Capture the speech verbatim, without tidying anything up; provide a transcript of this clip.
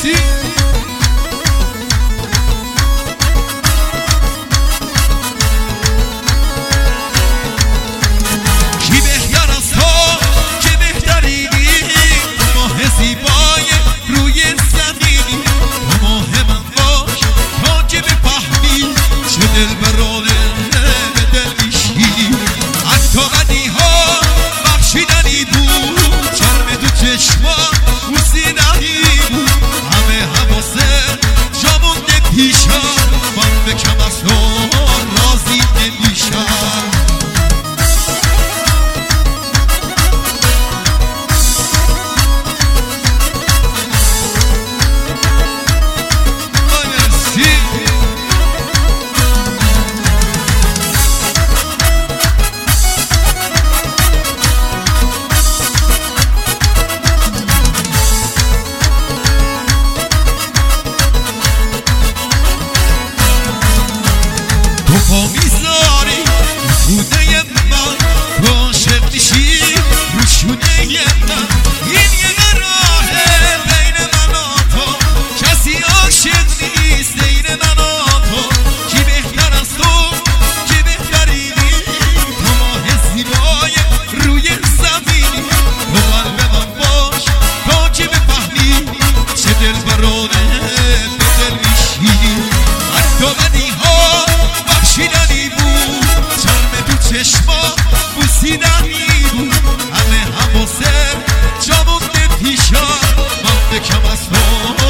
مرسی. کی بهتر از تو که بهترینی، تو ماه زیبای روی زمینی، تو ماه من باش تا که بفهمی چه دلبرانه به دل میشینی. حتی بدی ها بخشیدنی بود، چرم تو چشما بوسیدنی بود، همه حواسه جا مونده پیشم، من به کم از تو راضی نمیشم. تو پا میذاری روده من، تو عاشق میشی رو شونه من، این یه راهه بین من و تو، کسی عاشق نیست بین من و تو. کی بهتر از تو که بهترینی، تو ماه زیبای روی زمینی، تو قلب من باش تا که بفهمی چه دلبرانه به دل میشینی. حتی بدی ها بخشیدنی بود، چرم تو چشما بوسیدنی بود، همه حواسه جا مونده پیشم، من به کم از تو